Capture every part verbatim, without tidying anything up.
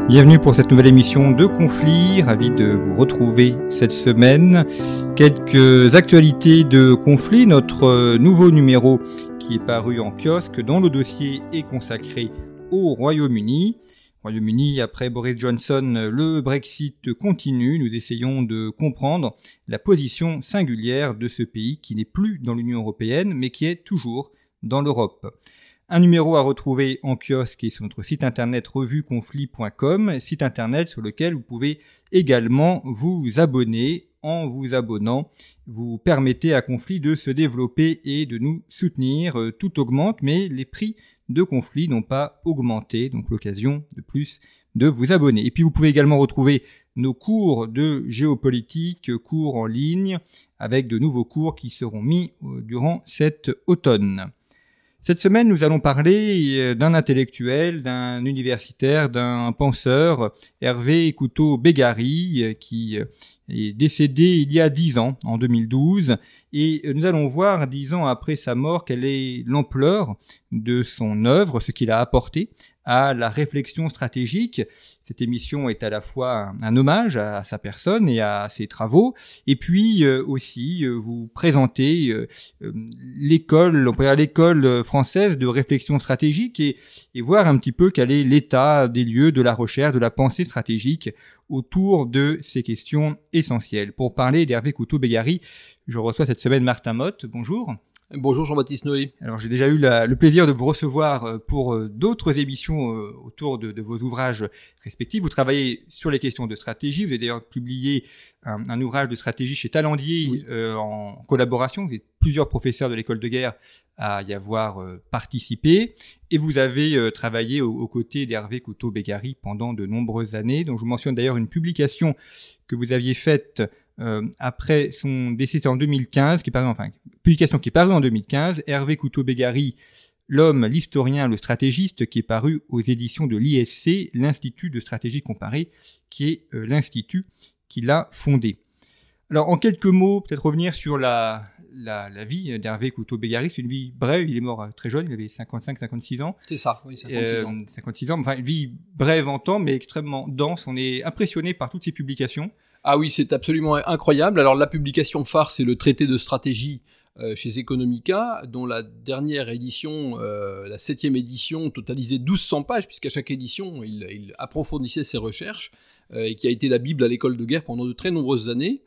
Bienvenue pour cette nouvelle émission de Conflit, ravi de vous retrouver cette semaine. Quelques actualités de Conflit, notre nouveau numéro qui est paru en kiosque dont le dossier est consacré au Royaume-Uni. Royaume-Uni, après Boris Johnson, le Brexit continue. Nous essayons de comprendre la position singulière de ce pays qui n'est plus dans l'Union européenne mais qui est toujours dans l'Europe. Un numéro à retrouver en kiosque et sur notre site internet revue conflit point com, site internet sur lequel vous pouvez également vous abonner. En vous abonnant, vous permettez à Conflit de se développer et de nous soutenir. Tout augmente, mais les prix de Conflit n'ont pas augmenté, donc l'occasion de plus de vous abonner. Et puis vous pouvez également retrouver nos cours de géopolitique, cours en ligne, avec de nouveaux cours qui seront mis durant cet automne. Cette semaine, nous allons parler d'un intellectuel, d'un universitaire, d'un penseur, Hervé Couto-Begary, qui est décédé il y a dix ans, en deux mille douze, et nous allons voir, dix ans après sa mort, quelle est l'ampleur de son œuvre, ce qu'il a apporté à la réflexion stratégique. Cette émission est à la fois un, un hommage à sa personne et à ses travaux, et puis euh, aussi euh, vous présenter euh, euh, l'école, on peut dire l'école française de réflexion stratégique et, et voir un petit peu quel est l'état des lieux de la recherche, de la pensée stratégique autour de ces questions essentielles. Pour parler d'Hervé Couto-Begary, je reçois cette semaine Martin Motte. Bonjour. Bonjour Jean-Baptiste Noé. Alors j'ai déjà eu la, le plaisir de vous recevoir pour d'autres émissions autour de, de vos ouvrages respectifs. Vous travaillez sur les questions de stratégie. Vous avez d'ailleurs publié un, un ouvrage de stratégie chez Talandier, oui. euh, en collaboration. Vous êtes plusieurs professeurs de l'école de guerre à y avoir euh, participé. Et vous avez euh, travaillé aux, aux côtés d'Hervé Couto-Begary pendant de nombreuses années. Donc je vous mentionne d'ailleurs une publication que vous aviez faite Euh, après son décès en deux mille quinze, qui est paru, enfin, publication qui est parue en deux mille quinze, Hervé Couto-Begary, l'homme, l'historien, le stratégiste, qui est paru aux éditions de l'I S C, l'Institut de stratégie comparée, qui est euh, l'institut qu'il a fondé. Alors, en quelques mots, peut-être revenir sur la, la, la vie d'Hervé Couto-Begary. C'est une vie brève, il est mort très jeune, il avait cinquante-cinq cinquante-six ans. C'est ça, oui, cinquante-six ans. Euh, cinquante-six ans, enfin, une vie brève en temps, mais extrêmement dense. On est impressionné par toutes ses publications. Ah oui, c'est absolument incroyable. Alors la publication phare, c'est le traité de stratégie euh, chez Economica, dont la dernière édition, euh, la septième édition, totalisait douze cents pages, puisqu'à chaque édition, il, il approfondissait ses recherches, euh, et qui a été la Bible à l'école de guerre pendant de très nombreuses années.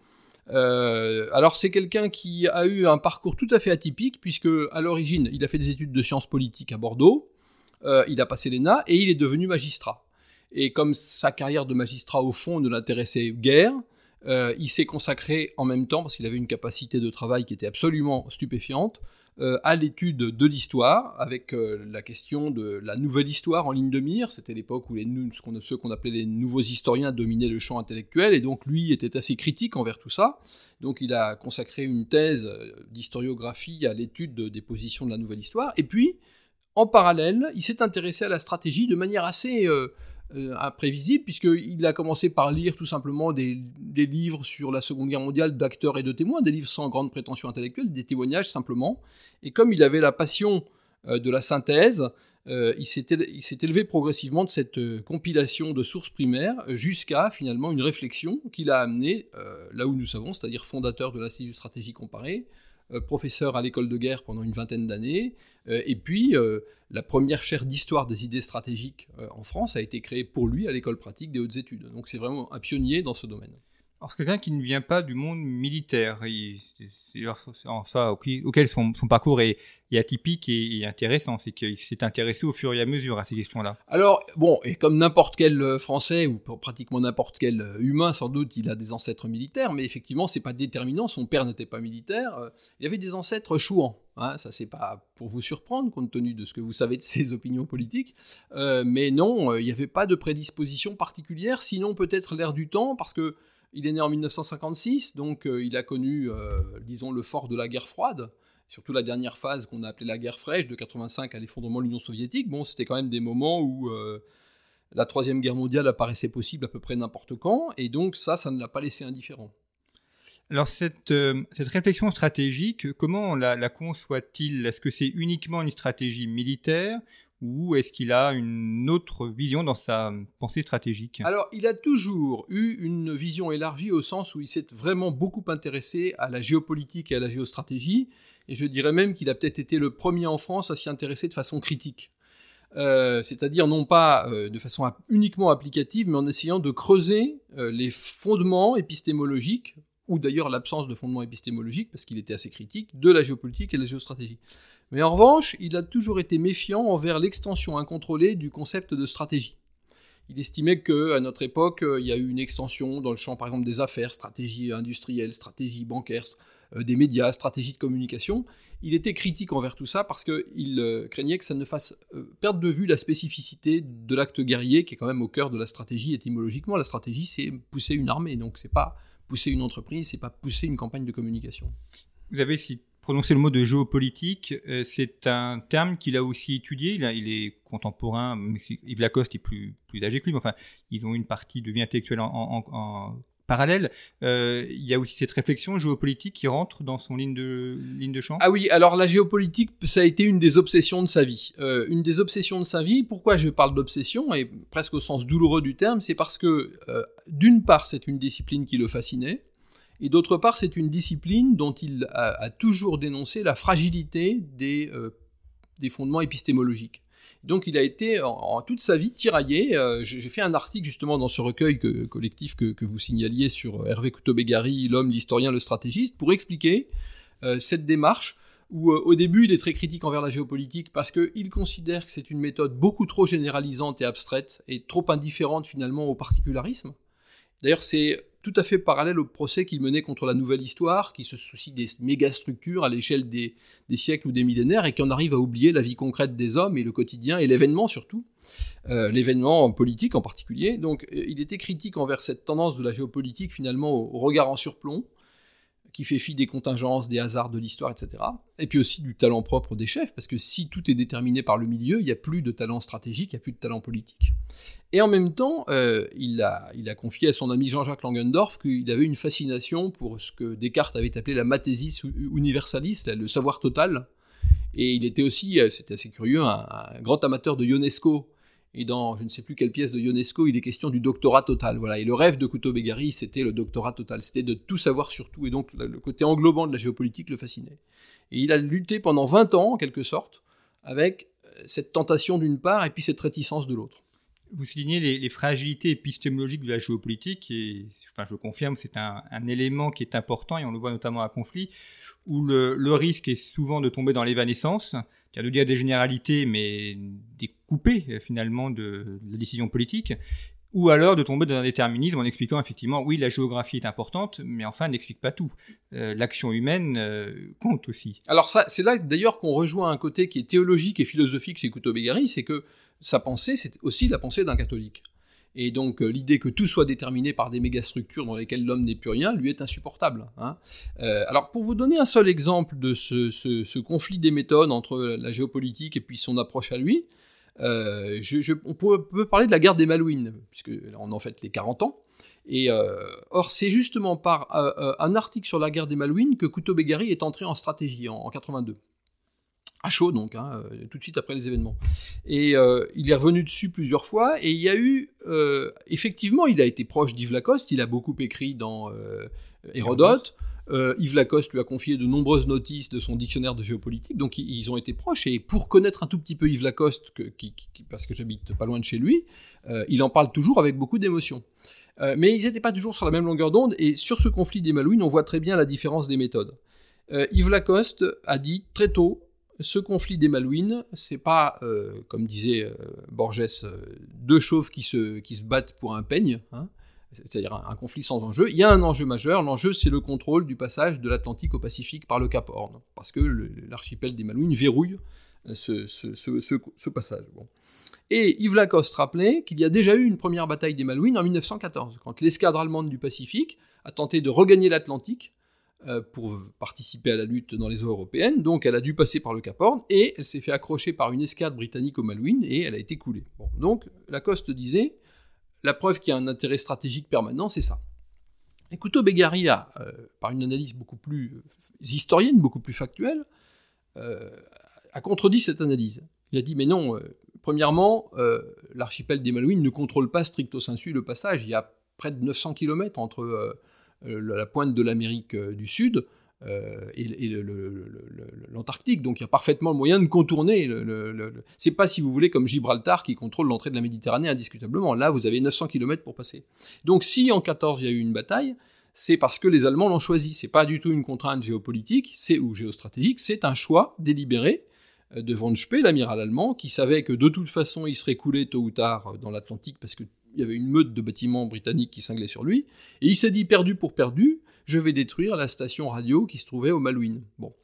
Euh, alors c'est quelqu'un qui a eu un parcours tout à fait atypique, puisque à l'origine, il a fait des études de sciences politiques à Bordeaux, euh, il a passé l'E N A, et il est devenu magistrat. Et comme sa carrière de magistrat, au fond, ne l'intéressait guère, euh, il s'est consacré en même temps, parce qu'il avait une capacité de travail qui était absolument stupéfiante, euh, à l'étude de l'histoire, avec euh, la question de la nouvelle histoire en ligne de mire. C'était l'époque où les, ce qu'on, ceux qu'on appelait les nouveaux historiens dominaient le champ intellectuel, et donc lui était assez critique envers tout ça. Donc il a consacré une thèse d'historiographie à l'étude de, des positions de la nouvelle histoire. Et puis, en parallèle, il s'est intéressé à la stratégie de manière assez... Euh, Euh, imprévisible, puisqu'il a commencé par lire tout simplement des, des livres sur la Seconde Guerre mondiale d'acteurs et de témoins, des livres sans grande prétention intellectuelle, des témoignages simplement. Et comme il avait la passion euh, de la synthèse, euh, il, s'est, il s'est élevé progressivement de cette euh, compilation de sources primaires jusqu'à finalement une réflexion qui l'a amené euh, là où nous savons, c'est-à-dire fondateur de l'Institut de stratégie comparée, euh, professeur à l'école de guerre pendant une vingtaine d'années, euh, et puis euh, la première chaire d'histoire des idées stratégiques euh, en France a été créée pour lui à l'école pratique des hautes études. Donc c'est vraiment un pionnier dans ce domaine. Alors c'est quelqu'un qui ne vient pas du monde militaire, il, c'est, c'est en ça auquel son, son parcours est, est atypique et, et intéressant, c'est qu'il s'est intéressé au fur et à mesure à ces questions-là. Alors bon, et comme n'importe quel Français ou pratiquement n'importe quel humain, sans doute, il a des ancêtres militaires, mais effectivement c'est pas déterminant. Son père n'était pas militaire, il y avait des ancêtres chouans. Hein, ça c'est pas pour vous surprendre compte tenu de ce que vous savez de ses opinions politiques, euh, mais non, il n'y avait pas de prédisposition particulière, sinon peut-être l'air du temps, parce que il est né en dix-neuf cent cinquante-six, donc euh, il a connu, euh, disons, le fort de la guerre froide, surtout la dernière phase qu'on a appelée la guerre fraîche, de quatre-vingt-cinq à l'effondrement de l'Union soviétique. Bon, c'était quand même des moments où euh, la troisième guerre mondiale apparaissait possible à peu près n'importe quand, et donc ça, ça ne l'a pas laissé indifférent. Alors cette, euh, cette réflexion stratégique, comment la, la conçoit-il ? Est-ce que c'est uniquement une stratégie militaire ou est-ce qu'il a une autre vision dans sa pensée stratégique ? Alors, il a toujours eu une vision élargie au sens où il s'est vraiment beaucoup intéressé à la géopolitique et à la géostratégie, et je dirais même qu'il a peut-être été le premier en France à s'y intéresser de façon critique. Euh, c'est-à-dire non pas euh, de façon ap- uniquement applicative, mais en essayant de creuser euh, les fondements épistémologiques, ou d'ailleurs l'absence de fondements épistémologiques, parce qu'il était assez critique, de la géopolitique et de la géostratégie. Mais en revanche, il a toujours été méfiant envers l'extension incontrôlée du concept de stratégie. Il estimait qu'à notre époque, il y a eu une extension dans le champ, par exemple, des affaires, stratégie industrielle, stratégie bancaire, euh, des médias, stratégie de communication. Il était critique envers tout ça parce qu'il euh, craignait que ça ne fasse euh, perdre de vue la spécificité de l'acte guerrier, qui est quand même au cœur de la stratégie étymologiquement. La stratégie, c'est pousser une armée, donc c'est pas pousser une entreprise, c'est pas pousser une campagne de communication. Vous avez si prononcé le mot de géopolitique, euh, c'est un terme qu'il a aussi étudié, il, a, il est contemporain, mais Yves Lacoste est plus, plus âgé que lui, mais enfin, ils ont une partie de vie intellectuelle en, en, en parallèle. Euh, il y a aussi cette réflexion géopolitique qui rentre dans son ligne de, ligne de champ. Ah oui, alors la géopolitique, ça a été une des obsessions de sa vie. Euh, une des obsessions de sa vie, pourquoi je parle d'obsession, et presque au sens douloureux du terme, c'est parce que, euh, d'une part, c'est une discipline qui le fascinait, et d'autre part, c'est une discipline dont il a, a toujours dénoncé la fragilité des, euh, des fondements épistémologiques. Donc il a été en, en toute sa vie tiraillé. Euh, j'ai, j'ai fait un article justement dans ce recueil que, collectif que, que vous signaliez sur Hervé Couto-Begary, l'homme, l'historien, le stratégiste, pour expliquer euh, cette démarche où euh, au début il est très critique envers la géopolitique parce qu'il considère que c'est une méthode beaucoup trop généralisante et abstraite et trop indifférente finalement au particularisme. D'ailleurs c'est tout à fait parallèle au procès qu'il menait contre la Nouvelle Histoire, qui se soucie des mégastructures à l'échelle des, des siècles ou des millénaires, et qui en arrive à oublier la vie concrète des hommes, et le quotidien, et l'événement surtout, euh, l'événement politique en particulier. Donc il était critique envers cette tendance de la géopolitique, finalement, au, au regard en surplomb, qui fait fi des contingences, des hasards de l'histoire, et cetera. Et puis aussi du talent propre des chefs, parce que si tout est déterminé par le milieu, il n'y a plus de talent stratégique, il n'y a plus de talent politique. Et en même temps, euh, il, a, il a confié à son ami Jean-Jacques Langendorf qu'il avait une fascination pour ce que Descartes avait appelé la mathesis universalis, le savoir total. Et il était aussi, c'était assez curieux, un, un grand amateur de Ionesco. Et dans je ne sais plus quelle pièce de Ionesco, il est question du doctorat total. Voilà. Et le rêve de Couto-Begary, c'était le doctorat total. C'était de tout savoir sur tout. Et donc, le côté englobant de la géopolitique le fascinait. Et il a lutté pendant vingt ans, en quelque sorte, avec cette tentation d'une part et puis cette réticence de l'autre. Vous soulignez les, les fragilités épistémologiques de la géopolitique, et enfin, je confirme, c'est un, un élément qui est important, et on le voit notamment à conflit, où le, le risque est souvent de tomber dans l'évanescence, c'est-à-dire de dire des généralités, mais des coupées finalement de, de la décision politique, ou alors de tomber dans un déterminisme en expliquant effectivement, oui, la géographie est importante, mais enfin, elle n'explique pas tout. Euh, l'action humaine euh, compte aussi. Alors ça, c'est là d'ailleurs qu'on rejoint un côté qui est théologique et philosophique chez Couto-Begary, c'est que sa pensée, c'est aussi la pensée d'un catholique. Et donc euh, l'idée que tout soit déterminé par des mégastructures dans lesquelles l'homme n'est plus rien, lui est insupportable. Hein. Euh, alors pour vous donner un seul exemple de ce, ce, ce conflit des méthodes entre la géopolitique et puis son approche à lui, euh, je, je, on peut, peut parler de la guerre des Malouines, puisque là on en fête les quarante ans. Et euh, or c'est justement par euh, un article sur la guerre des Malouines que Couto-Begary est entré en stratégie en, en quatre-vingt-deux. À chaud donc, hein, tout de suite après les événements. Et euh, il est revenu dessus plusieurs fois, et il y a eu, euh, effectivement, il a été proche d'Yves Lacoste, il a beaucoup écrit dans euh, Hérodote, euh, Yves Lacoste lui a confié de nombreuses notices de son dictionnaire de géopolitique, donc ils, ils ont été proches, et pour connaître un tout petit peu Yves Lacoste, que, qui, qui, parce que j'habite pas loin de chez lui, euh, il en parle toujours avec beaucoup d'émotion. Euh, mais ils n'étaient pas toujours sur la même longueur d'onde, et sur ce conflit des Malouines, on voit très bien la différence des méthodes. Euh, Yves Lacoste a dit très tôt, ce conflit des Malouines, c'est pas, euh, comme disait euh, Borges, euh, deux chauves qui se, qui se battent pour un peigne, hein, c'est-à-dire un, un conflit sans enjeu. Il y a un enjeu majeur, l'enjeu c'est le contrôle du passage de l'Atlantique au Pacifique par le Cap Horn, parce que le, l'archipel des Malouines verrouille ce, ce, ce, ce, ce passage. Bon. Et Yves Lacoste rappelait qu'il y a déjà eu une première bataille des Malouines en mille neuf cent quatorze, quand l'escadre allemande du Pacifique a tenté de regagner l'Atlantique, pour participer à la lutte dans les eaux européennes, donc elle a dû passer par le Cap Horn, et elle s'est fait accrocher par une escadre britannique aux Malouines, et elle a été coulée. Bon, donc Lacoste disait, la preuve qu'il y a un intérêt stratégique permanent, c'est ça. Et Couto-Begary a, euh, par une analyse beaucoup plus euh, historienne, beaucoup plus factuelle, euh, a contredit cette analyse. Il a dit, mais non, euh, Premièrement, euh, l'archipel des Malouines ne contrôle pas stricto sensu le passage. Il y a près de neuf cents kilomètres entre euh, la pointe de l'Amérique du Sud euh, et, et le, le, le, le, l'Antarctique. Donc il y a parfaitement le moyen de contourner. Le, le, le... C'est pas, si vous voulez, comme Gibraltar qui contrôle l'entrée de la Méditerranée indiscutablement. Là, vous avez neuf cents kilomètres pour passer. Donc si en quatorze il y a eu une bataille, c'est parce que les Allemands l'ont choisi. C'est pas du tout une contrainte géopolitique c'est, ou géostratégique, c'est un choix délibéré de von Spee, l'amiral allemand, qui savait que de toute façon il serait coulé tôt ou tard dans l'Atlantique parce qu'il y avait une meute de bâtiments britanniques qui cinglaient sur lui, et il s'est dit, perdu pour perdu, je vais détruire la station radio qui se trouvait aux Malouines. Bon.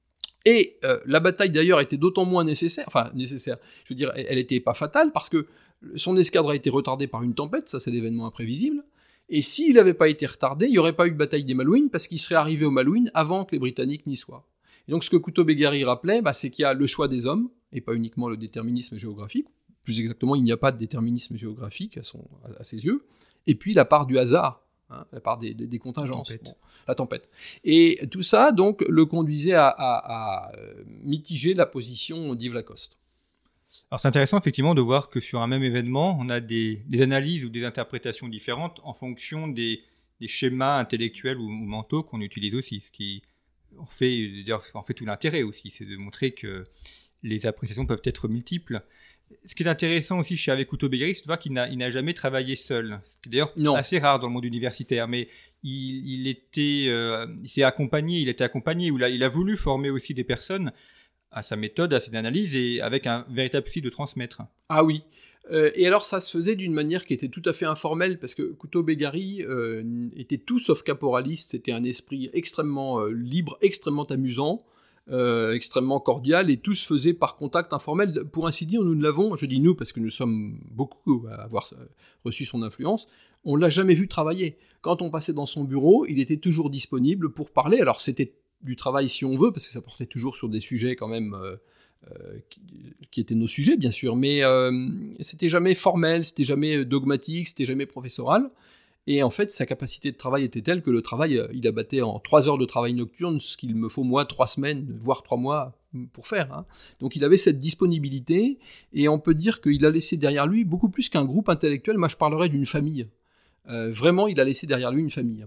Et euh, la bataille d'ailleurs était d'autant moins nécessaire, enfin nécessaire, je veux dire, elle n'était pas fatale, parce que son escadre a été retardée par une tempête, ça c'est l'événement imprévisible, et s'il n'avait pas été retardé, il n'y aurait pas eu de bataille des Malouines, parce qu'il serait arrivé aux Malouines avant que les Britanniques n'y soient. Et donc ce que Couto-Begary rappelait, bah, c'est qu'il y a le choix des hommes, et pas uniquement le déterminisme géographique. Plus exactement, il n'y a pas de déterminisme géographique à, son, à ses yeux. Et puis la part du hasard, hein, la part des, des, des contingences, la tempête. Bon, la tempête. Et tout ça, donc, le conduisait à, à, à mitiger la position d'Yves Lacoste. Alors c'est intéressant effectivement de voir que sur un même événement, on a des, des analyses ou des interprétations différentes en fonction des, des schémas intellectuels ou, ou mentaux qu'on utilise aussi, ce qui en fait, d'ailleurs, en fait tout l'intérêt aussi, c'est de montrer que les appréciations peuvent être multiples. Ce qui est intéressant aussi chez avec Couto-Begary, c'est de voir qu'il n'a, il n'a jamais travaillé seul. Ce qui est d'ailleurs non. assez rare dans le monde universitaire, mais il, il était, euh, il s'est accompagné, il était accompagné, ou il a, il a voulu former aussi des personnes à sa méthode, à ses analyses, et avec un véritable souci de transmettre. Ah oui. Euh, et alors ça se faisait d'une manière qui était tout à fait informelle, parce que Couto-Begary euh, était tout sauf caporaliste, c'était un esprit extrêmement euh, libre, extrêmement amusant, euh, extrêmement cordial, et tout se faisait par contact informel. Pour ainsi dire, nous ne l'avons, je dis nous parce que nous sommes beaucoup à avoir reçu son influence, on l'a jamais vu travailler. Quand on passait dans son bureau, il était toujours disponible pour parler, alors c'était du travail si on veut, parce que ça portait toujours sur des sujets quand même euh, euh, qui, qui étaient nos sujets bien sûr, mais euh, c'était jamais formel, c'était jamais dogmatique, c'était jamais professoral, et en fait sa capacité de travail était telle que le travail, il abattait en trois heures de travail nocturne, ce qu'il me faut moi trois semaines, voire trois mois pour faire, hein. Donc il avait cette disponibilité, et on peut dire qu'il a laissé derrière lui beaucoup plus qu'un groupe intellectuel, moi je parlerais d'une famille, euh, vraiment il a laissé derrière lui une famille.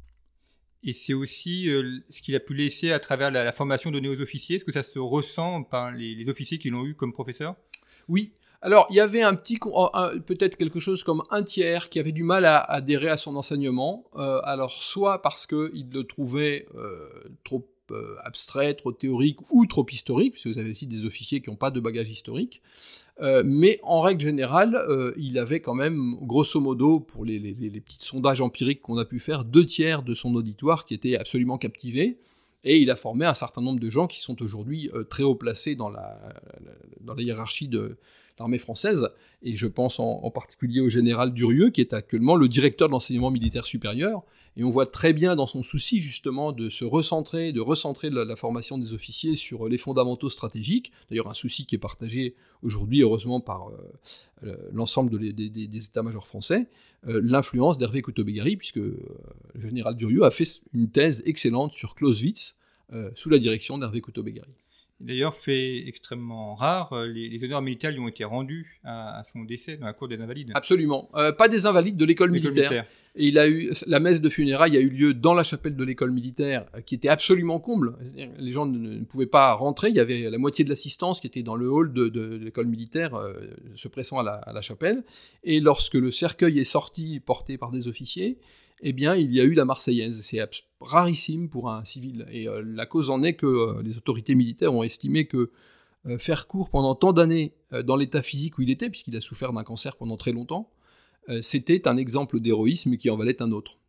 Et c'est aussi euh, ce qu'il a pu laisser à travers la, la formation donnée aux officiers. Est-ce que ça se ressent par les, les officiers qui l'ont eu comme professeur ? Oui. Alors, il y avait un petit, un, peut-être quelque chose comme un tiers qui avait du mal à, à adhérer à son enseignement. Euh, alors, soit parce qu'il le trouvait euh, trop euh, abstrait, trop théorique ou trop historique, parce que vous avez aussi des officiers qui n'ont pas de bagage historique. Euh, mais en règle générale, euh, il avait quand même, grosso modo, pour les, les, les petits sondages empiriques qu'on a pu faire, deux tiers de son auditoire qui étaient absolument captivés, et il a formé un certain nombre de gens qui sont aujourd'hui euh, très haut placés dans la, la, dans la hiérarchie de l'armée française, et je pense en, en particulier au général Durieux, qui est actuellement le directeur de l'enseignement militaire supérieur, et on voit très bien dans son souci justement de se recentrer, de recentrer la, la formation des officiers sur les fondamentaux stratégiques, d'ailleurs un souci qui est partagé aujourd'hui heureusement par euh, l'ensemble de les, des, des états-majors français, euh, l'influence d'Hervé Couto-Begary, puisque euh, le général Durieux a fait une thèse excellente sur Clausewitz, euh, sous la direction d'Hervé Couto-Begary. D'ailleurs, fait extrêmement rare, les, les honneurs militaires lui ont été rendus à, à son décès dans la cour des Invalides. Absolument. Euh, pas des Invalides, de l'école militaire. militaire. Et il a eu, la messe de funérailles a eu lieu dans la chapelle de l'école militaire, qui était absolument comble. Les gens ne, ne pouvaient pas rentrer. Il y avait la moitié de l'assistance qui était dans le hall de, de, de l'école militaire, euh, se pressant à la, à la chapelle. Et lorsque le cercueil est sorti, porté par des officiers, eh bien, il y a eu la Marseillaise. C'est rarissime pour un civil. Et euh, la cause en est que euh, les autorités militaires ont estimé que euh, faire court pendant tant d'années euh, dans l'état physique où il était, puisqu'il a souffert d'un cancer pendant très longtemps, euh, c'était un exemple d'héroïsme qui en valait un autre.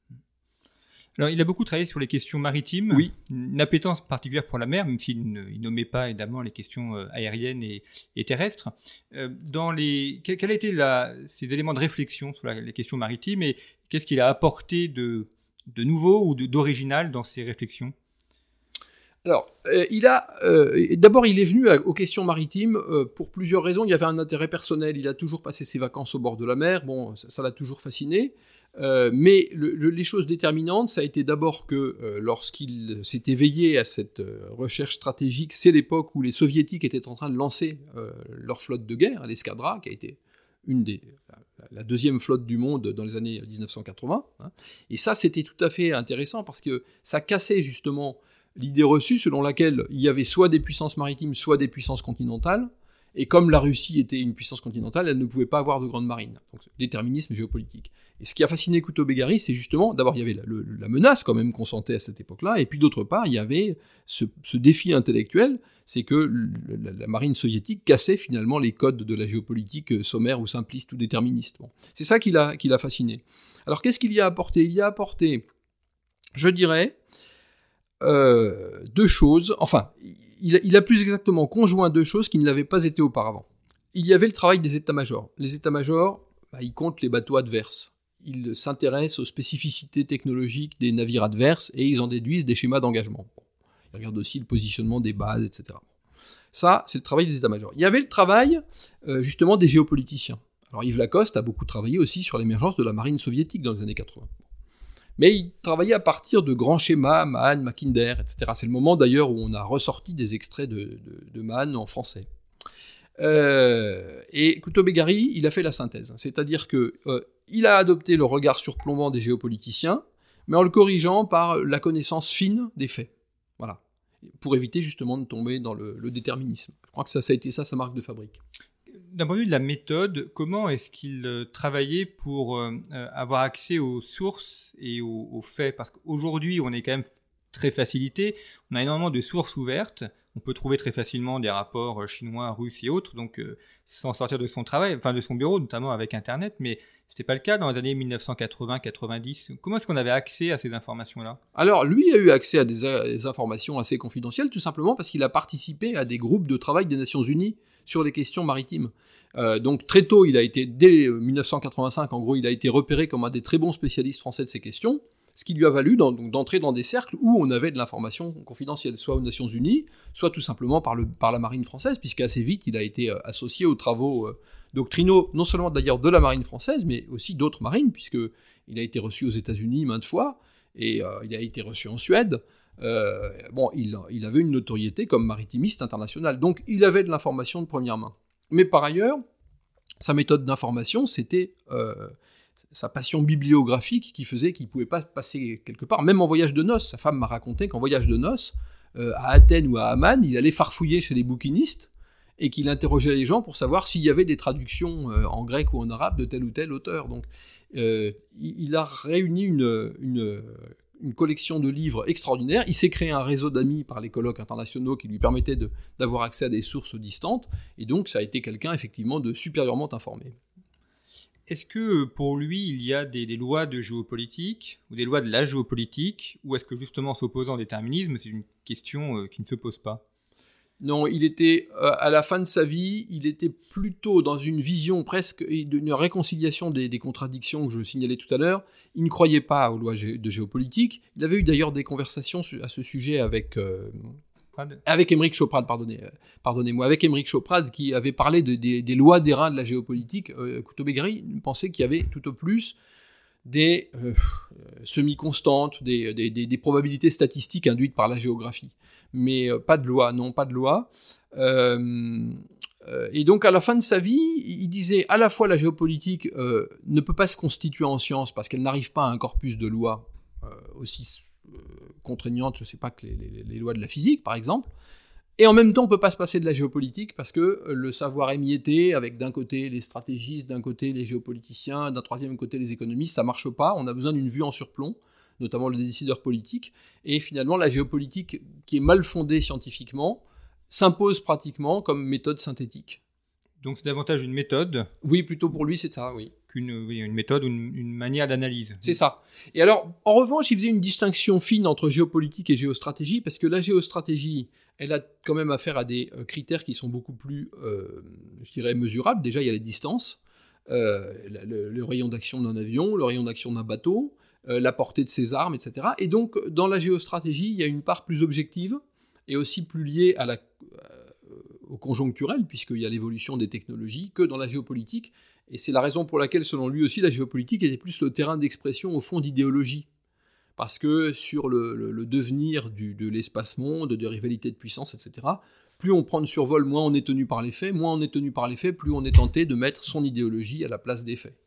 Alors, il a beaucoup travaillé sur les questions maritimes, oui. Une appétence particulière pour la mer, même s'il ne il nommait pas évidemment les questions euh, aériennes et, et terrestres. Euh, dans les, quels quel a été la, ces éléments de réflexion sur la, les questions maritimes, et qu'est-ce qu'il a apporté de, de nouveau ou de, d'original dans ces réflexions ? Alors, euh, il a euh, d'abord il est venu à, aux questions maritimes euh, pour plusieurs raisons. Il y avait un intérêt personnel. Il a toujours passé ses vacances au bord de la mer. Bon, ça, ça l'a toujours fasciné. Euh, mais le, le, les choses déterminantes, ça a été d'abord que euh, lorsqu'il s'est éveillé à cette euh, recherche stratégique, c'est l'époque où les soviétiques étaient en train de lancer euh, leur flotte de guerre, l'escadra, qui a été une des la, la deuxième flotte du monde dans les années dix-neuf cent quatre-vingts. Hein. Et ça, c'était tout à fait intéressant parce que ça cassait justement l'idée reçue selon laquelle il y avait soit des puissances maritimes, soit des puissances continentales, et comme la Russie était une puissance continentale, elle ne pouvait pas avoir de grande marine. Donc, déterminisme géopolitique. Et ce qui a fasciné Couto-Begari, c'est justement, d'abord, il y avait la, le, la menace quand même qu'on sentait à cette époque-là, et puis d'autre part, il y avait ce, ce défi intellectuel, c'est que le, la, la marine soviétique cassait finalement les codes de la géopolitique sommaire ou simpliste ou déterministe. Bon. C'est ça qui l'a, qui l'a fasciné. Alors, qu'est-ce qu'il y a apporté ? Il y a apporté, je dirais, Euh, deux choses, enfin, il a, il a plus exactement conjoint deux choses qui ne l'avaient pas été auparavant. Il y avait le travail des états-majors. Les états-majors, bah, ils comptent les bateaux adverses. Ils s'intéressent aux spécificités technologiques des navires adverses et ils en déduisent des schémas d'engagement. Bon. Ils regardent aussi le positionnement des bases, et cetera. Ça, c'est le travail des états-majors. Il y avait le travail, euh, justement, des géopoliticiens. Alors Yves Lacoste a beaucoup travaillé aussi sur l'émergence de la marine soviétique dans les années quatre-vingts. Mais il travaillait à partir de grands schémas, Mahan, Mackinder, et cetera. C'est le moment d'ailleurs où on a ressorti des extraits de, de, de Mahan en français. Euh, et Couto-Begari, il a fait la synthèse. C'est-à-dire que euh, il a adopté le regard surplombant des géopoliticiens, mais en le corrigeant par la connaissance fine des faits. Voilà. Pour éviter justement de tomber dans le, le déterminisme. Je crois que ça, ça a été ça sa marque de fabrique. D'un point de vue de la méthode, comment est-ce qu'il euh, travaillait pour euh, avoir accès aux sources et aux, aux faits ? Parce qu'aujourd'hui, on est quand même très facilité. On a énormément de sources ouvertes. On peut trouver très facilement des rapports chinois, russes et autres, donc euh, sans sortir de son travail, enfin de son bureau, notamment avec Internet. Mais c'était pas le cas dans les années dix-neuf cent quatre-vingts quatre-vingt-dix. Comment est-ce qu'on avait accès à ces informations-là ? Alors, lui a eu accès à des, a- des informations assez confidentielles, tout simplement parce qu'il a participé à des groupes de travail des Nations Unies sur les questions maritimes. Euh, donc, très tôt, il a été, dès dix-neuf cent quatre-vingt-cinq, en gros, il a été repéré comme un des très bons spécialistes français de ces questions, ce qui lui a valu dans, donc, d'entrer dans des cercles où on avait de l'information confidentielle, soit aux Nations Unies, soit tout simplement par, le, par la marine française, puisqu'assez vite, il a été euh, associé aux travaux euh, doctrinaux, non seulement d'ailleurs de la marine française, mais aussi d'autres marines, puisqu'il a été reçu aux États-Unis maintes fois, et euh, il a été reçu en Suède. Euh, bon, il, il avait une notoriété comme maritimiste international, donc il avait de l'information de première main. Mais par ailleurs, sa méthode d'information, c'était euh, sa passion bibliographique qui faisait qu'il ne pouvait pas passer quelque part, même en voyage de noces. Sa femme m'a raconté qu'en voyage de noces, euh, à Athènes ou à Amman, il allait farfouiller chez les bouquinistes, et qu'il interrogeait les gens pour savoir s'il y avait des traductions euh, en grec ou en arabe de tel ou tel auteur. Donc, euh, il a réuni une, une, une collection de livres extraordinaires. Il s'est créé un réseau d'amis par les colloques internationaux qui lui permettaient de, d'avoir accès à des sources distantes, et donc ça a été quelqu'un, effectivement, de supérieurement informé. Est-ce que pour lui, il y a des, des lois de géopolitique, ou des lois de la géopolitique, ou est-ce que justement s'opposant au déterminisme, c'est une question euh, qui ne se pose pas ? Non, il était, euh, à la fin de sa vie, il était plutôt dans une vision presque d'une réconciliation des, des contradictions que je signalais tout à l'heure. Il ne croyait pas aux lois gé- de géopolitique. Il avait eu d'ailleurs des conversations su- à ce sujet avec, euh, avec Émeric Choprade, pardonnez, euh, pardonnez-moi, avec Émeric Choprade, qui avait parlé de, des, des lois d'airain de la géopolitique. Euh, Couto-Begari pensait qu'il y avait tout au plus des euh, semi-constantes, des, des, des, des probabilités statistiques induites par la géographie. Mais euh, pas de loi, non, pas de loi. Euh, euh, et donc, à la fin de sa vie, il disait à la fois la géopolitique euh, ne peut pas se constituer en science parce qu'elle n'arrive pas à un corpus de lois euh, aussi euh, contraignantes, je ne sais pas, que les, les, les lois de la physique, par exemple. Et en même temps, on ne peut pas se passer de la géopolitique parce que le savoir émietté, avec d'un côté les stratégistes, d'un côté les géopoliticiens, d'un troisième côté les économistes, ça ne marche pas. On a besoin d'une vue en surplomb, notamment les décideurs politiques. Et finalement, la géopolitique, qui est mal fondée scientifiquement, s'impose pratiquement comme méthode synthétique. Donc c'est davantage une méthode. Oui, plutôt pour lui, c'est ça, oui. Qu'une oui, une méthode ou une, une manière d'analyse. C'est ça. Et alors, en revanche, il faisait une distinction fine entre géopolitique et géostratégie, parce que la géostratégie, elle a quand même affaire à des euh, critères qui sont beaucoup plus, euh, je dirais, mesurables. Déjà, il y a les distances, euh, le, le rayon d'action d'un avion, le rayon d'action d'un bateau, euh, la portée de ses armes, et cetera. Et donc, dans la géostratégie, il y a une part plus objective, est aussi plus lié à la, euh, au conjoncturel, puisqu'il y a l'évolution des technologies, que dans la géopolitique. Et c'est la raison pour laquelle, selon lui aussi, la géopolitique était plus le terrain d'expression, au fond, d'idéologie. Parce que sur le, le, le devenir du, de l'espace-monde, de rivalités de puissance, et cetera, plus on prend de survol, moins on est tenu par les faits, moins on est tenu par les faits, plus on est tenté de mettre son idéologie à la place des faits.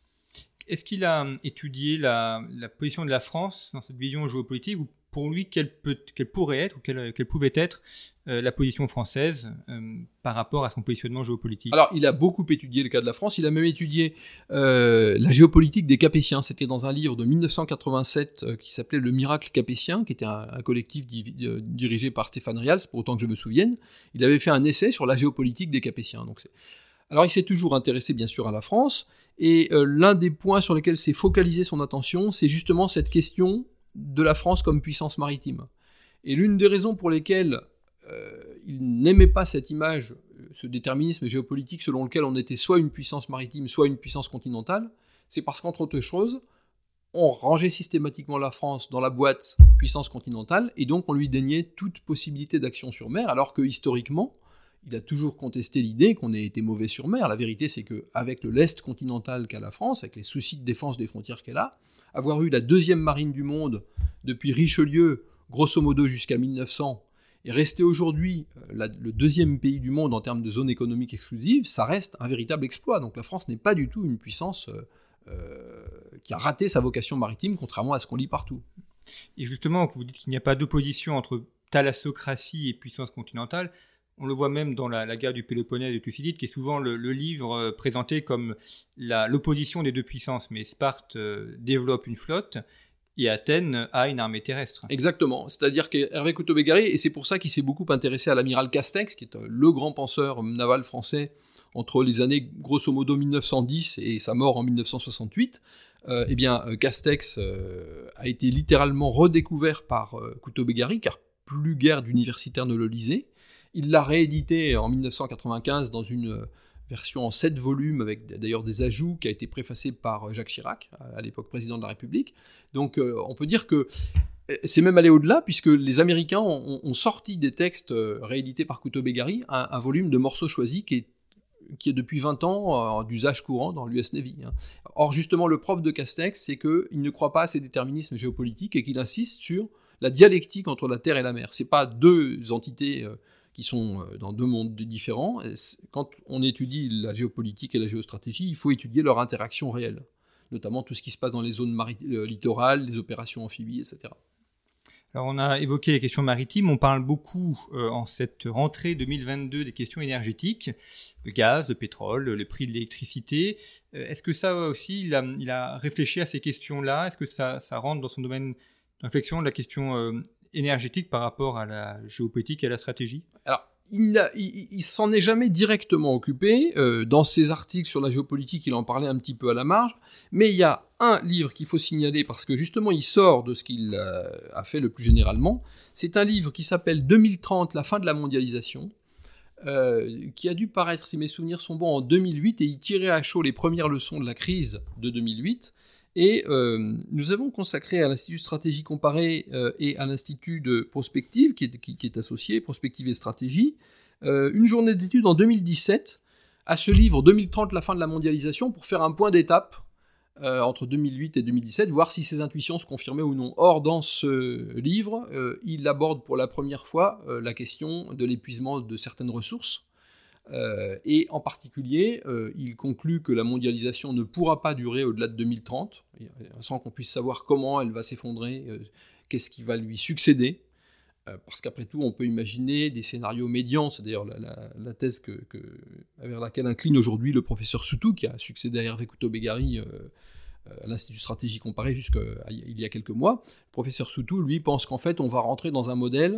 Est-ce qu'il a étudié la, la position de la France dans cette vision géopolitique, ou pour lui, quelle, peut, quelle pourrait être, ou quelle, quelle pouvait être euh, la position française euh, par rapport à son positionnement géopolitique? Alors, il a beaucoup étudié le cas de la France, il a même étudié euh, la géopolitique des Capétiens. C'était dans un livre de mille neuf cent quatre-vingt-sept euh, qui s'appelait Le Miracle Capétien, qui était un, un collectif di- euh, dirigé par Stéphane Rials, pour autant que je me souvienne. Il avait fait un essai sur la géopolitique des Capétiens. Donc c'est... Alors, il s'est toujours intéressé, bien sûr, à la France, et euh, l'un des points sur lesquels s'est focalisé son attention, c'est justement cette question de la France comme puissance maritime. Et l'une des raisons pour lesquelles euh, il n'aimait pas cette image, ce déterminisme géopolitique selon lequel on était soit une puissance maritime, soit une puissance continentale, c'est parce qu'entre autres choses, on rangeait systématiquement la France dans la boîte puissance continentale, et donc on lui déniait toute possibilité d'action sur mer, alors que historiquement, il a toujours contesté l'idée qu'on ait été mauvais sur mer. La vérité, c'est qu'avec le lest continental qu'a la France, avec les soucis de défense des frontières qu'elle a, avoir eu la deuxième marine du monde depuis Richelieu, grosso modo jusqu'à mille neuf cents, et rester aujourd'hui la, le deuxième pays du monde en termes de zone économique exclusive, ça reste un véritable exploit. Donc la France n'est pas du tout une puissance euh, euh, qui a raté sa vocation maritime, contrairement à ce qu'on lit partout. Et justement, vous dites qu'il n'y a pas d'opposition entre thalassocratie et puissance continentale. On le voit même dans la, la guerre du Péloponnèse de Thucydide, qui est souvent le, le livre euh, présenté comme la, l'opposition des deux puissances. Mais Sparte euh, développe une flotte et Athènes a une armée terrestre. Exactement. C'est-à-dire qu'Hervé Couto-Begary, et c'est pour ça qu'il s'est beaucoup intéressé à l'amiral Castex, qui est le grand penseur naval français entre les années grosso modo mille neuf cent dix et sa mort en mille neuf cent soixante-huit, euh, eh bien Castex euh, a été littéralement redécouvert par euh, Couto-Begary, car plus guère d'universitaires ne le lisaient. Il l'a réédité en mille neuf cent quatre-vingt-quinze dans une version en sept volumes, avec d'ailleurs des ajouts, qui a été préfacé par Jacques Chirac, à l'époque président de la République. Donc euh, on peut dire que c'est même allé au-delà, puisque les Américains ont, ont sorti des textes réédités par Couto-Begary, un, un volume de morceaux choisis qui est, qui est depuis vingt ans euh, d'usage courant dans l'U S Navy. Hein. Or justement, le propre de Castex, c'est qu'il ne croit pas à ces déterminismes géopolitiques et qu'il insiste sur la dialectique entre la terre et la mer. C'est pas deux entités euh, qui sont dans deux mondes différents. Quand on étudie la géopolitique et la géostratégie, il faut étudier leur interaction réelle, notamment tout ce qui se passe dans les zones mari- littorales, les opérations amphibies, et cetera. Alors on a évoqué les questions maritimes, on parle beaucoup euh, en cette rentrée deux mille vingt-deux des questions énergétiques, le gaz, le pétrole, les prix de l'électricité. Euh, est-ce que ça aussi, il a, il a réfléchi à ces questions-là? Est-ce que ça, ça rentre dans son domaine de réflexion de la question euh, énergétique par rapport à la géopolitique et à la stratégie? Alors, il, ne il, il s'en est jamais directement occupé. Euh, dans ses articles sur la géopolitique, il en parlait un petit peu à la marge. Mais il y a un livre qu'il faut signaler, parce que justement, il sort de ce qu'il euh, a fait le plus généralement. C'est un livre qui s'appelle deux mille trente, la fin de la mondialisation, euh, qui a dû paraître, si mes souvenirs sont bons, en deux mille huit, et il tirait à chaud les premières leçons de la crise de deux mille huit. Et euh, nous avons consacré à l'Institut Stratégie Comparée euh, et à l'Institut de Prospective, qui est, qui, qui est associé, Prospective et Stratégie, euh, une journée d'études en deux mille dix-sept à ce livre deux mille trente, la fin de la mondialisation, pour faire un point d'étape euh, entre deux mille huit et deux mille dix-sept, voir si ses intuitions se confirmaient ou non. Or, dans ce livre, euh, il aborde pour la première fois euh, la question de l'épuisement de certaines ressources. Euh, et en particulier, euh, il conclut que la mondialisation ne pourra pas durer au-delà de deux mille trente, sans qu'on puisse savoir comment elle va s'effondrer, euh, qu'est-ce qui va lui succéder, euh, parce qu'après tout, on peut imaginer des scénarios médians, c'est d'ailleurs la, la, la thèse que, que, vers laquelle incline aujourd'hui le professeur Soutou, qui a succédé à Hervé Couto-Begary euh, à l'Institut Stratégie Comparée jusqu'il y a quelques mois. Le professeur Soutou, lui, pense qu'en fait, on va rentrer dans un modèle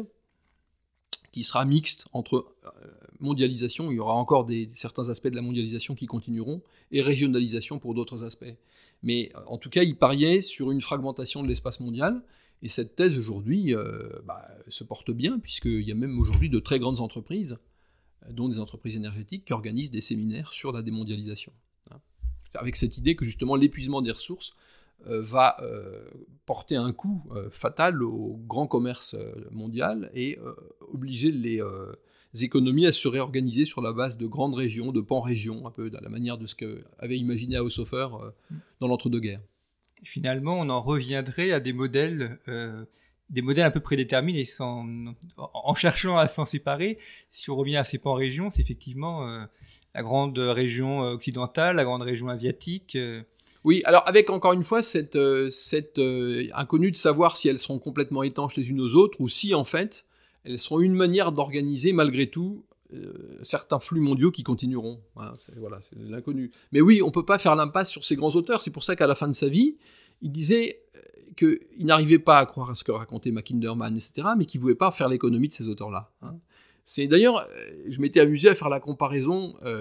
qui sera mixte entre euh, mondialisation, il y aura encore des, certains aspects de la mondialisation qui continueront, et régionalisation pour d'autres aspects. Mais en tout cas, il pariait sur une fragmentation de l'espace mondial, et cette thèse aujourd'hui euh, bah, se porte bien, puisqu'il y a même aujourd'hui de très grandes entreprises, dont des entreprises énergétiques, qui organisent des séminaires sur la démondialisation. Hein. Avec cette idée que justement l'épuisement des ressources euh, va euh, porter un coup euh, fatal au grand commerce euh, mondial et euh, obliger les euh, économies à se réorganiser sur la base de grandes régions, de pan-régions, un peu à la manière de ce qu'avait imaginé Haushofer euh, dans l'entre-deux-guerres. Finalement, on en reviendrait à des modèles, euh, des modèles un peu prédéterminés, sans, en cherchant à s'en séparer. Si on revient à ces pan-régions, c'est effectivement euh, la grande région occidentale, la grande région asiatique. Euh. Oui, alors avec encore une fois cette, euh, cette euh, inconnue de savoir si elles seront complètement étanches les unes aux autres ou si en fait elles seront une manière d'organiser malgré tout euh, certains flux mondiaux qui continueront. Hein, c'est, voilà, c'est l'inconnu. Mais oui, on peut pas faire l'impasse sur ces grands auteurs. C'est pour ça qu'à la fin de sa vie, il disait qu'il n'arrivait pas à croire à ce que racontait Mackinderman, et cetera, mais qu'il ne pouvait pas faire l'économie de ces auteurs-là. Hein. C'est d'ailleurs, je m'étais amusé à faire la comparaison euh,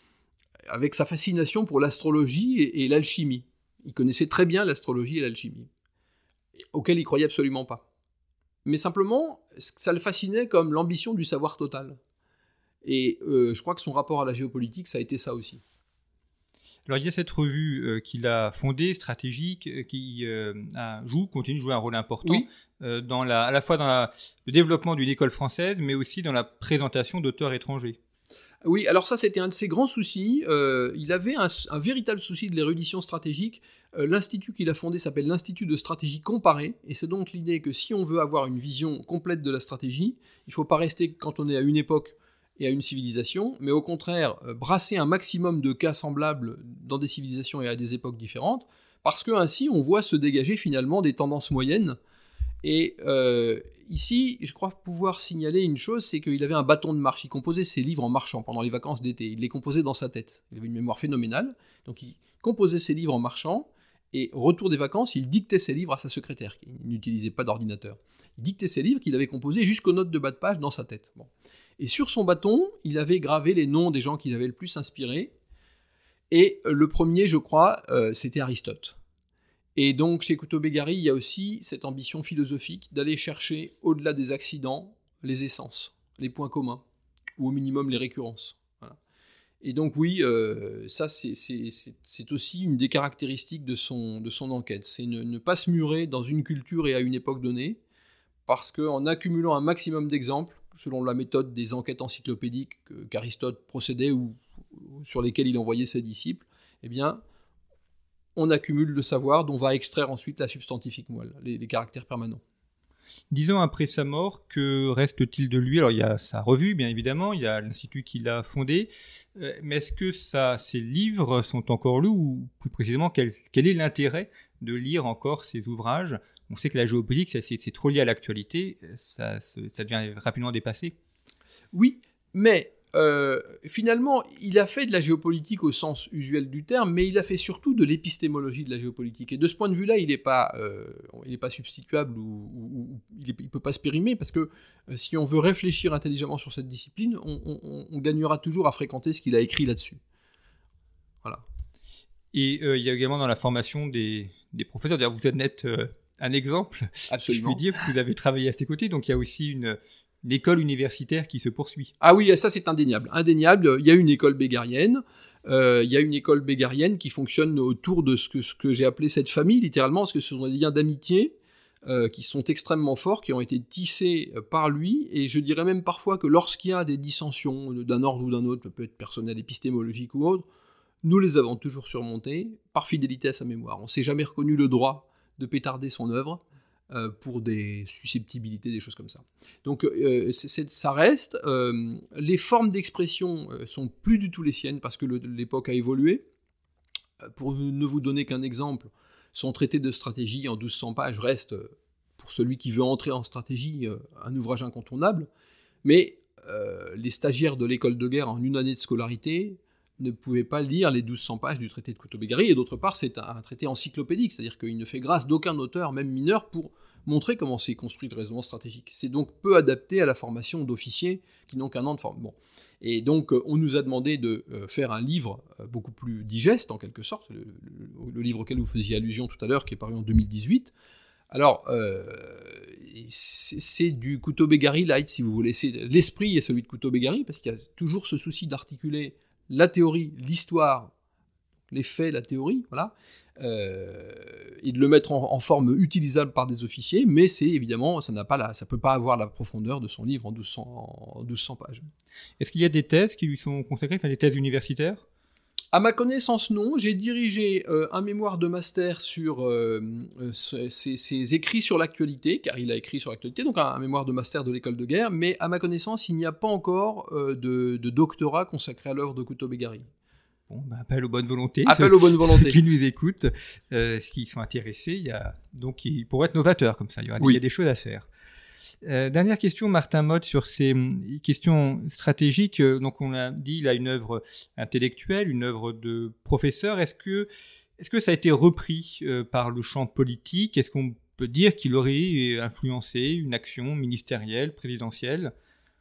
avec sa fascination pour l'astrologie et, et l'alchimie. Il connaissait très bien l'astrologie et l'alchimie, auxquelles il croyait absolument pas. Mais simplement, ça le fascinait comme l'ambition du savoir total. Et euh, je crois que son rapport à la géopolitique, ça a été ça aussi. Alors il y a cette revue euh, qu'il a fondée, stratégique, euh, qui euh, a, joue, continue de jouer un rôle important oui. euh, dans la, à la fois dans la, le développement d'une école française, mais aussi dans la présentation d'auteurs étrangers. Oui, alors ça c'était un de ses grands soucis. Euh, il avait un, un véritable souci de l'érudition stratégique. Euh, l'institut qu'il a fondé s'appelle l'Institut de stratégie comparée, et c'est donc l'idée que si on veut avoir une vision complète de la stratégie, il ne faut pas rester quand on est à une époque et à une civilisation, mais au contraire euh, brasser un maximum de cas semblables dans des civilisations et à des époques différentes, parce que ainsi on voit se dégager finalement des tendances moyennes. Et euh, ici, je crois pouvoir signaler une chose, c'est qu'il avait un bâton de marche. Il composait ses livres en marchant pendant les vacances d'été. Il les composait dans sa tête. Il avait une mémoire phénoménale. Donc il composait ses livres en marchant, et au retour des vacances, il dictait ses livres à sa secrétaire, qui n'utilisait pas d'ordinateur. Il dictait ses livres qu'il avait composés jusqu'aux notes de bas de page dans sa tête. Bon. Et sur son bâton, il avait gravé les noms des gens qui l'avaient le plus inspiré. Et le premier, je crois, euh, c'était Aristote. Et donc, chez Couto-Begari, il y a aussi cette ambition philosophique d'aller chercher, au-delà des accidents, les essences, les points communs, ou au minimum les récurrences. Voilà. Et donc, oui, euh, ça, c'est, c'est, c'est, c'est aussi une des caractéristiques de son, de son enquête. C'est ne, ne pas se murer dans une culture et à une époque donnée, parce qu'en accumulant un maximum d'exemples, selon la méthode des enquêtes encyclopédiques qu'Aristote procédait ou, ou sur lesquelles il envoyait ses disciples, eh bien, on accumule le savoir dont va extraire ensuite la substantifique moelle, les, les caractères permanents. Dix ans après sa mort, que reste-t-il de lui ? Alors il y a sa revue, bien évidemment, il y a l'institut qu'il a fondé, euh, mais est-ce que ça, ses livres sont encore lus, ou plus précisément, quel, quel est l'intérêt de lire encore ses ouvrages ? On sait que la géopolitique, c'est, c'est, c'est trop lié à l'actualité, ça, ça devient rapidement dépassé. Oui, mais euh, finalement, il a fait de la géopolitique au sens usuel du terme, mais il a fait surtout de l'épistémologie de la géopolitique. Et de ce point de vue-là, il n'est pas, euh, il est pas substituable ou, ou, ou il ne peut pas se périmer, parce que euh, si on veut réfléchir intelligemment sur cette discipline, on, on, on gagnera toujours à fréquenter ce qu'il a écrit là-dessus. Voilà. Et euh, il y a également dans la formation des, des professeurs, d'ailleurs vous êtes euh, un exemple, absolument, je puis dire, parce que vous avez travaillé à ses côtés, donc il y a aussi une... une école universitaire qui se poursuit. Ah oui, ça c'est indéniable. Indéniable, il y a une école bégarienne, euh, il y a une école bégarienne qui fonctionne autour de ce que, ce que j'ai appelé cette famille, littéralement, parce que ce sont des liens d'amitié euh, qui sont extrêmement forts, qui ont été tissés par lui, et je dirais même parfois que lorsqu'il y a des dissensions d'un ordre ou d'un autre, peut être personnel, épistémologique ou autre, nous les avons toujours surmontées par fidélité à sa mémoire. On ne s'est jamais reconnu le droit de pétarder son œuvre, Euh, pour des susceptibilités, des choses comme ça. Donc euh, c'est, c'est, ça reste. Euh, les formes d'expression euh, sont plus du tout les siennes parce que le, l'époque a évolué. Euh, pour ne vous donner qu'un exemple, son traité de stratégie en douze cents pages reste, euh, pour celui qui veut entrer en stratégie, euh, un ouvrage incontournable. Mais euh, les stagiaires de l'école de guerre en une année de scolarité ne pouvaient pas lire les douze cents pages du traité de Couto-Begari, et d'autre part, c'est un, un traité encyclopédique, c'est-à-dire qu'il ne fait grâce d'aucun auteur, même mineur, pour montrer comment s'est construit le raisonnement stratégique. C'est donc peu adapté à la formation d'officiers qui n'ont qu'un an de formation. Bon. Et donc, on nous a demandé de euh, faire un livre euh, beaucoup plus digeste, en quelque sorte, le, le, le livre auquel vous faisiez allusion tout à l'heure, qui est paru en deux mille dix-huit. Alors, euh, c'est, c'est du Couto-Begari light, si vous voulez. C'est, l'esprit est celui de Couto-Begari, parce qu'il y a toujours ce souci d'articuler la théorie, l'histoire, les faits, la théorie, voilà, euh, et de le mettre en, en forme utilisable par des officiers, mais c'est évidemment, ça n'a pas la, ça peut pas avoir la profondeur de son livre en douze cents, en douze cents pages. Est-ce qu'il y a des thèses qui lui sont consacrées, enfin des thèses universitaires ? À ma connaissance, non. J'ai dirigé euh, un mémoire de master sur euh, ses, ses écrits sur l'actualité, car il a écrit sur l'actualité, donc un, un mémoire de master de l'école de guerre, mais à ma connaissance, il n'y a pas encore euh, de, de doctorat consacré à l'œuvre de Couto-Begari. Bon, ben, appel aux bonnes volontés. Appel ceux, aux bonnes volontés. Ceux qui nous écoutent, euh, qui sont intéressés, il y a, donc ils pourraient être novateurs comme ça, il y, aura, oui. il y a des choses à faire. Euh, dernière question, Martin Motte, sur ces questions stratégiques. Donc, on a dit, il a une œuvre intellectuelle, une œuvre de professeur. Est-ce que, est-ce que ça a été repris euh, par le champ politique ? Est-ce qu'on peut dire qu'il aurait influencé une action ministérielle, présidentielle ?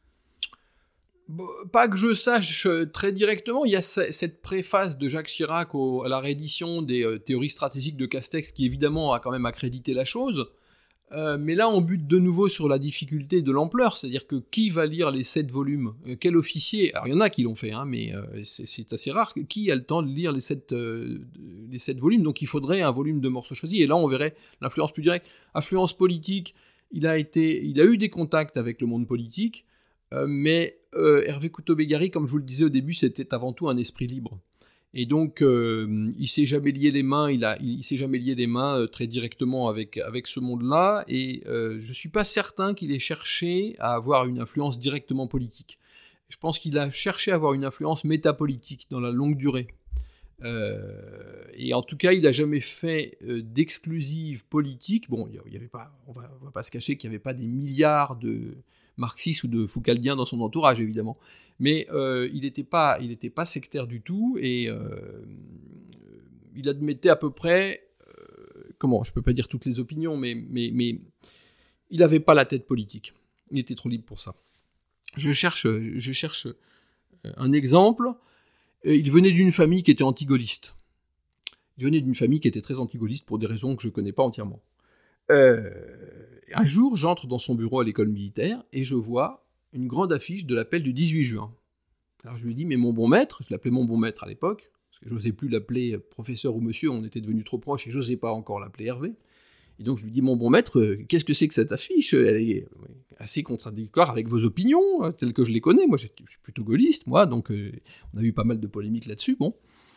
Pas que je sache très directement. Il y a cette préface de Jacques Chirac au, à la réédition des euh, théories stratégiques de Castex qui, évidemment, a quand même accrédité la chose. Euh, mais là, on bute de nouveau sur la difficulté de l'ampleur, c'est-à-dire que qui va lire les sept volumes ? euh, Quel officier ? Alors, il y en a qui l'ont fait, hein, mais euh, c'est, c'est assez rare. Qui a le temps de lire les sept, euh, les sept volumes ? Donc, il faudrait un volume de morceaux choisis. Et là, on verrait l'influence plus directe. Influence politique, il a, été, il a eu des contacts avec le monde politique, euh, mais euh, Hervé Couto-Begari, comme je vous le disais au début, c'était avant tout un esprit libre. Et donc, euh, il s'est jamais lié les mains, il a, il, il s'est jamais lié les mains euh, très directement avec avec ce monde-là. Et euh, je suis pas certain qu'il ait cherché à avoir une influence directement politique. Je pense qu'il a cherché à avoir une influence métapolitique dans la longue durée. Euh, et en tout cas, il a jamais fait euh, d'exclusive politique. Bon, il y avait pas, on va, on va pas se cacher qu'il y avait pas des milliards de marxistes ou de Foucaldiens dans son entourage, évidemment. Mais euh, il n'était pas, il était pas sectaire du tout, et euh, il admettait à peu près, euh, comment, je peux pas dire toutes les opinions, mais, mais, mais il n'avait pas la tête politique. Il était trop libre pour ça. Je cherche, je cherche un exemple. Il venait d'une famille qui était anti-gaulliste. Il venait d'une famille qui était très anti-gaulliste pour des raisons que je connais pas entièrement. Euh, un jour, j'entre dans son bureau à l'école militaire et je vois une grande affiche de l'appel du dix-huit juin. Alors je lui dis, mais mon bon maître, je l'appelais mon bon maître à l'époque, parce que je n'osais plus l'appeler professeur ou monsieur, on était devenus trop proches et je n'osais pas encore l'appeler Hervé. Et donc je lui dis, mon bon maître, qu'est-ce que c'est que cette affiche ? Elle est assez contradictoire avec vos opinions, telles que je les connais. Moi, je suis plutôt gaulliste, moi, donc euh, on a eu pas mal de polémiques là-dessus, bon.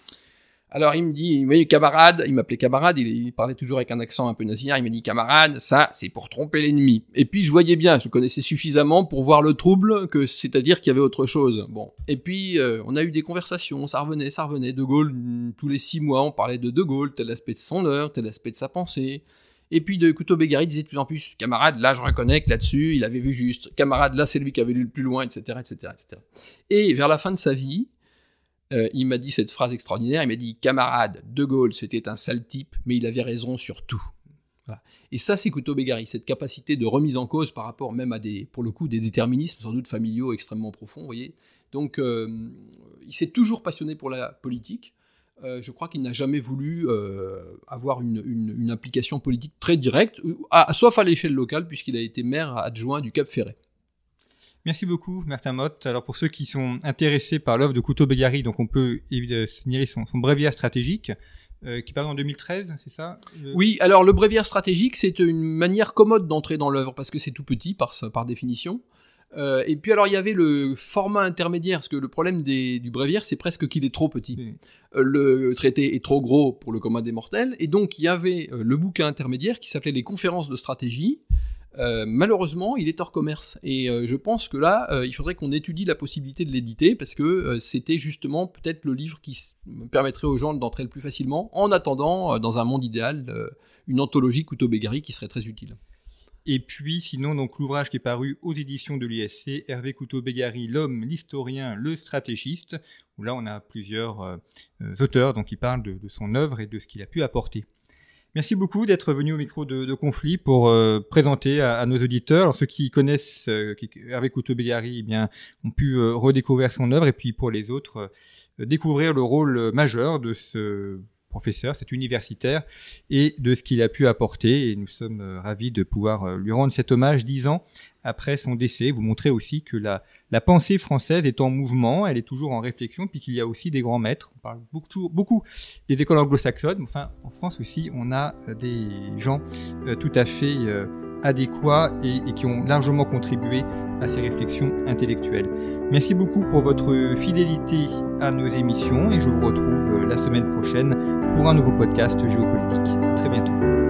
Alors il me dit, oui, camarade, il m'appelait camarade, il, il parlait toujours avec un accent un peu nasillards, il me dit, camarade, ça, c'est pour tromper l'ennemi. Et puis je voyais bien, je le connaissais suffisamment pour voir le trouble, que c'est-à-dire qu'il y avait autre chose. Bon. Et puis euh, on a eu des conversations, ça revenait, ça revenait. De Gaulle, tous les six mois, on parlait de De Gaulle, tel aspect de son œuvre, tel aspect de sa pensée. Et puis de Couto-Begari disait de plus en plus, camarade, là je reconnais que là-dessus, il avait vu juste. Camarade, là c'est lui qui avait lu le plus loin, et cetera, et cetera, et cetera. Et vers la fin de sa vie, Euh, il m'a dit cette phrase extraordinaire, il m'a dit « Camarade, De Gaulle, c'était un sale type, mais il avait raison sur tout. » Voilà. Et ça, c'est Couto-Begari, cette capacité de remise en cause par rapport même à des, pour le coup, des déterminismes sans doute familiaux extrêmement profonds, vous voyez. Donc, euh, il s'est toujours passionné pour la politique. Euh, je crois qu'il n'a jamais voulu euh, avoir une, une, une implication politique très directe, à, sauf à l'échelle locale, puisqu'il a été maire adjoint du Cap-Ferret. Merci beaucoup, Martin Motte. Alors, pour ceux qui sont intéressés par l'œuvre de Couto-Begari, donc on peut évidemment signaler son, son bréviaire stratégique, euh, qui paraît en deux mille treize, c'est ça le... Oui, alors le bréviaire stratégique, c'est une manière commode d'entrer dans l'œuvre, parce que c'est tout petit, par, par définition. Euh, et puis alors, il y avait le format intermédiaire, parce que le problème des, du bréviaire, c'est presque qu'il est trop petit. Oui. Euh, le traité est trop gros pour le commun des mortels, et donc il y avait euh, le bouquin intermédiaire qui s'appelait « Les conférences de stratégie », Euh, malheureusement, il est hors commerce et euh, je pense que là, euh, il faudrait qu'on étudie la possibilité de l'éditer parce que euh, c'était justement peut-être le livre qui s- permettrait aux gens d'entrer le plus facilement en attendant, euh, dans un monde idéal, euh, une anthologie Couto-Begari qui serait très utile. Et puis, sinon, donc l'ouvrage qui est paru aux éditions de l'U S C, Hervé Couto-Begari, l'homme, l'historien, le stratégiste, où là, on a plusieurs euh, euh, auteurs donc, qui parlent de, de son œuvre et de ce qu'il a pu apporter. Merci beaucoup d'être venu au micro de, de Conflit pour euh, présenter à, à nos auditeurs. Alors, ceux qui connaissent euh, qui, Hervé Couto-Begari, eh bien, ont pu euh, redécouvrir son œuvre, et puis pour les autres, euh, découvrir le rôle majeur de ce professeur, cet universitaire, et de ce qu'il a pu apporter. Et nous sommes euh, ravis de pouvoir euh, lui rendre cet hommage dix ans après son décès. Vous montrez aussi que la, la pensée française est en mouvement, elle est toujours en réflexion, puis qu'il y a aussi des grands maîtres. On parle beaucoup, beaucoup des écoles anglo-saxonnes, enfin en France aussi, on a des gens euh, tout à fait euh, adéquats et, et qui ont largement contribué à ces réflexions intellectuelles. Merci beaucoup pour votre fidélité à nos émissions et je vous retrouve la semaine prochaine pour un nouveau podcast géopolitique. À très bientôt.